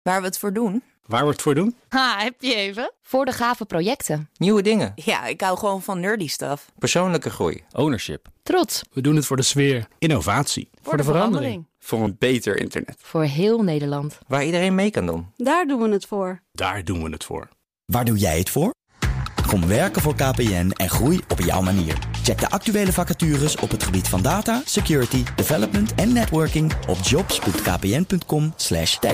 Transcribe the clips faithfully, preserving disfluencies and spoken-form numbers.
Waar we het voor doen? Waar we het voor doen? Ha, heb je even? Voor de gave projecten. Nieuwe dingen. Ja, ik hou gewoon van nerdy stuff. Persoonlijke groei. Ownership. Trots. We doen het voor de sfeer. Innovatie. Voor, voor de, de verandering. verandering. Voor een beter internet. Voor heel Nederland. Waar iedereen mee kan doen. Daar doen we het voor. Daar doen we het voor. Waar doe jij het voor? Kom werken voor K P N en groei op jouw manier. Check de actuele vacatures op het gebied van data, security, development en networking op jobs punt k p n punt com slash tech.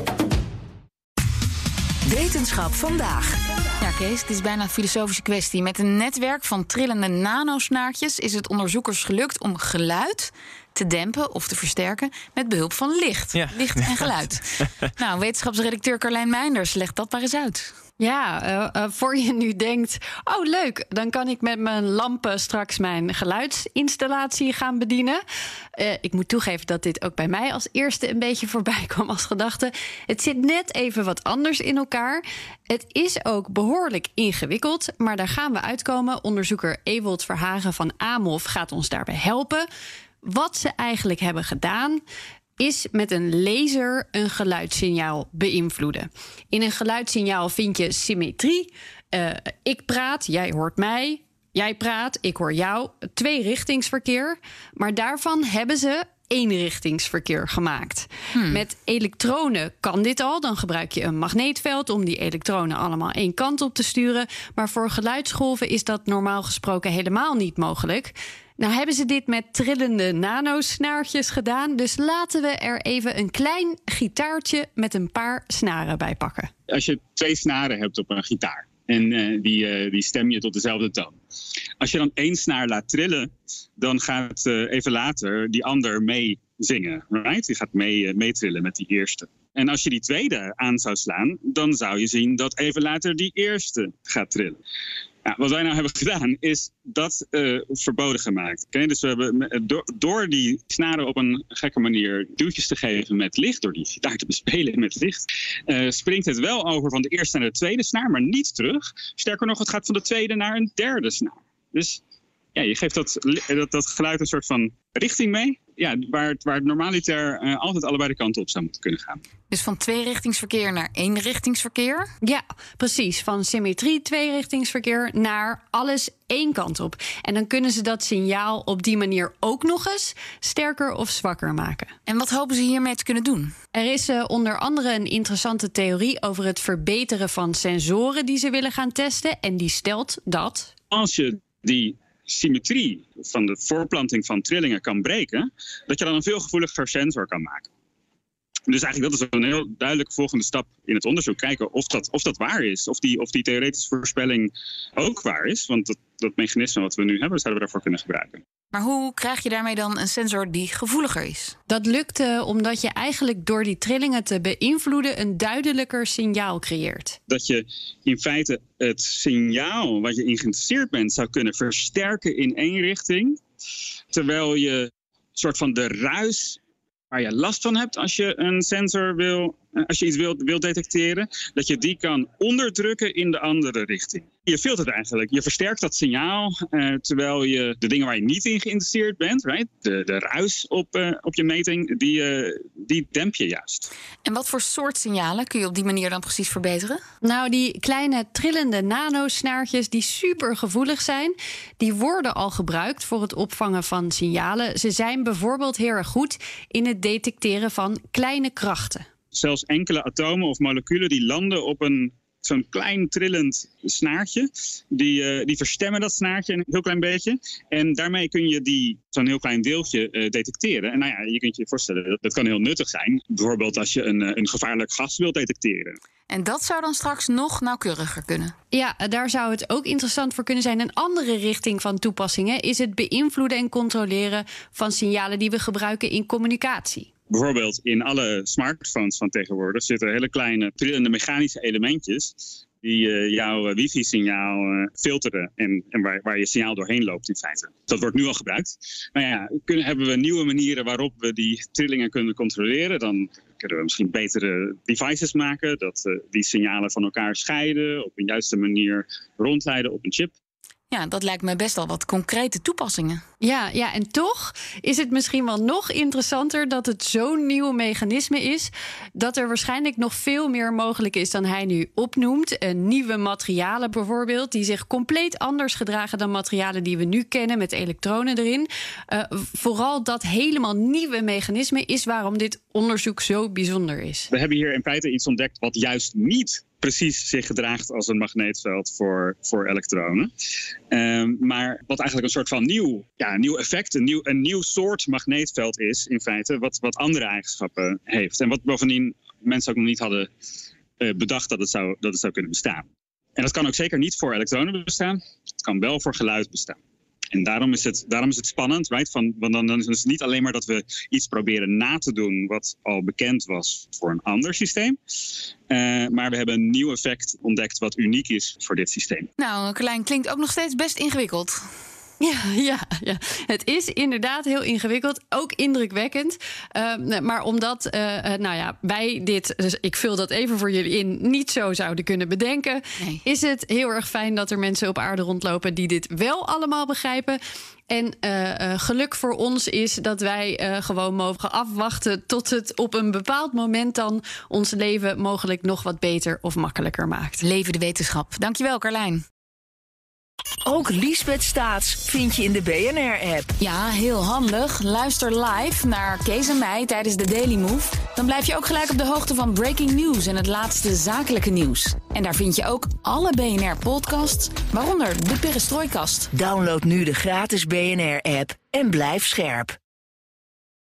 Wetenschap vandaag. Ja, Kees, het is bijna een filosofische kwestie. Met een netwerk van trillende nanosnaartjes is het onderzoekers gelukt om geluid te dempen of te versterken met behulp van licht. Ja. Licht en geluid. Nou, wetenschapsredacteur Carlijn Meinders, leg dat maar eens uit. Ja, uh, uh, voor je nu denkt, oh leuk, dan kan ik met mijn lampen straks mijn geluidsinstallatie gaan bedienen. Uh, ik moet toegeven dat dit ook bij mij als eerste een beetje voorbij kwam als gedachte. Het zit net even wat anders in elkaar. Het is ook behoorlijk ingewikkeld, maar daar gaan we uitkomen. Onderzoeker Ewold Verhagen van AMOF gaat ons daarbij helpen. Wat ze eigenlijk hebben gedaan is met een laser een geluidssignaal beïnvloeden. In een geluidssignaal vind je symmetrie. Uh, ik praat, jij hoort mij. Jij praat, ik hoor jou. Tweerichtingsverkeer. Maar daarvan hebben ze eenrichtingsverkeer gemaakt. Hmm. Met elektronen kan dit al. Dan gebruik je een magneetveld om die elektronen allemaal één kant op te sturen. Maar voor geluidsgolven is dat normaal gesproken helemaal niet mogelijk. Nou hebben ze dit met trillende nanosnaartjes gedaan. Dus laten we er even een klein gitaartje met een paar snaren bij pakken. Als je twee snaren hebt op een gitaar en uh, die, uh, die stem je tot dezelfde toon. Als je dan één snaar laat trillen, dan gaat uh, even later die ander mee zingen. Right? Die gaat mee, uh, meetrillen met die eerste. En als je die tweede aan zou slaan, dan zou je zien dat even later die eerste gaat trillen. Ja, wat wij nou hebben gedaan, is dat uh, verboden gemaakt. Okay? Dus we hebben door, door die snaren op een gekke manier duwtjes te geven met licht, door die gitaar te bespelen met licht, uh, springt het wel over van de eerste naar de tweede snaar, maar niet terug. Sterker nog, het gaat van de tweede naar een derde snaar. Dus ja, je geeft dat, dat, dat geluid een soort van richting mee. Ja, waar het, waar het normaliter uh, altijd allebei de kanten op zou moeten kunnen gaan. Dus van tweerichtingsverkeer naar eenrichtingsverkeer? Ja, precies. Van symmetrie tweerichtingsverkeer naar alles één kant op. En dan kunnen ze dat signaal op die manier ook nog eens sterker of zwakker maken. En wat hopen ze hiermee te kunnen doen? Er is uh, onder andere een interessante theorie over het verbeteren van sensoren die ze willen gaan testen. En die stelt dat als je die symmetrie van de voorplanting van trillingen kan breken, dat je dan een veel gevoeliger sensor kan maken. Dus eigenlijk dat is een heel duidelijke volgende stap in het onderzoek. Kijken of dat, of dat waar is. Of die, of die theoretische voorspelling ook waar is. Want dat, dat mechanisme wat we nu hebben, zouden we daarvoor kunnen gebruiken. Maar hoe krijg je daarmee dan een sensor die gevoeliger is? Dat lukt uh, omdat je eigenlijk door die trillingen te beïnvloeden een duidelijker signaal creëert. Dat je in feite het signaal wat je in geïnteresseerd bent zou kunnen versterken in één richting. Terwijl je een soort van de ruis waar je last van hebt als je een sensor wil, als je iets wilt, wilt detecteren, dat je die kan onderdrukken in de andere richting. Je filtert eigenlijk, je versterkt dat signaal, uh, terwijl je de dingen waar je niet in geïnteresseerd bent, right? de, de ruis op, uh, op je meting, die, uh, die demp je juist. En wat voor soort signalen kun je op die manier dan precies verbeteren? Nou, die kleine trillende nanosnaartjes die super gevoelig zijn, die worden al gebruikt voor het opvangen van signalen. Ze zijn bijvoorbeeld heel erg goed in het detecteren van kleine krachten. Zelfs enkele atomen of moleculen die landen op een zo'n klein trillend snaartje. Die, uh, die verstemmen dat snaartje een heel klein beetje. En daarmee kun je die, zo'n heel klein deeltje uh, detecteren. En nou ja, je kunt je voorstellen, dat, dat kan heel nuttig zijn. Bijvoorbeeld als je een, een gevaarlijk gas wilt detecteren. En dat zou dan straks nog nauwkeuriger kunnen? Ja, daar zou het ook interessant voor kunnen zijn. Een andere richting van toepassingen is het beïnvloeden en controleren van signalen die we gebruiken in communicatie. Bijvoorbeeld in alle smartphones van tegenwoordig zitten hele kleine trillende mechanische elementjes die uh, jouw wifi-signaal uh, filteren en, en waar, waar je signaal doorheen loopt in feite. Dat wordt nu al gebruikt. Nou ja, kunnen, hebben we nieuwe manieren waarop we die trillingen kunnen controleren. Dan kunnen we misschien betere devices maken, dat uh, die signalen van elkaar scheiden, op een juiste manier rondleiden op een chip. Ja, dat lijkt me best al wat concrete toepassingen. Ja, ja, en toch is het misschien wel nog interessanter dat het zo'n nieuw mechanisme is, dat er waarschijnlijk nog veel meer mogelijk is dan hij nu opnoemt. Uh, nieuwe materialen bijvoorbeeld, die zich compleet anders gedragen dan materialen die we nu kennen met elektronen erin. Uh, vooral dat helemaal nieuwe mechanisme is waarom dit onderzoek zo bijzonder is. We hebben hier in feite iets ontdekt wat juist niet precies zich gedraagt als een magneetveld voor, voor elektronen. Um, maar wat eigenlijk een soort van nieuw, ja, nieuw effect, een nieuw, een nieuw soort magneetveld is in feite, wat, wat andere eigenschappen heeft. En wat bovendien mensen ook nog niet hadden uh, bedacht dat het, zou, dat het zou kunnen bestaan. En dat kan ook zeker niet voor elektronen bestaan. Het kan wel voor geluid bestaan. En daarom is het, daarom is het spannend, right? Van, want dan, dan is het niet alleen maar dat we iets proberen na te doen wat al bekend was voor een ander systeem. Uh, maar we hebben een nieuw effect ontdekt wat uniek is voor dit systeem. Nou, Carlijn, klinkt ook nog steeds best ingewikkeld. Ja, ja, ja, het is inderdaad heel ingewikkeld, ook indrukwekkend. Uh, maar omdat uh, nou ja, wij dit, dus ik vul dat even voor jullie in, niet zo zouden kunnen bedenken, nee. Is het heel erg fijn dat er mensen op aarde rondlopen die dit wel allemaal begrijpen. En uh, uh, geluk voor ons is dat wij uh, gewoon mogen afwachten tot het op een bepaald moment dan ons leven mogelijk nog wat beter of makkelijker maakt. Leven de wetenschap. Dankjewel, Carlijn. Ook Liesbeth Staats vind je in de B N R-app. Ja, heel handig. Luister live naar Kees en mij tijdens de Daily Move. Dan blijf je ook gelijk op de hoogte van breaking news en het laatste zakelijke nieuws. En daar vind je ook alle B N R-podcasts, waaronder de Perestrooikast. Download nu de gratis B N R-app en blijf scherp.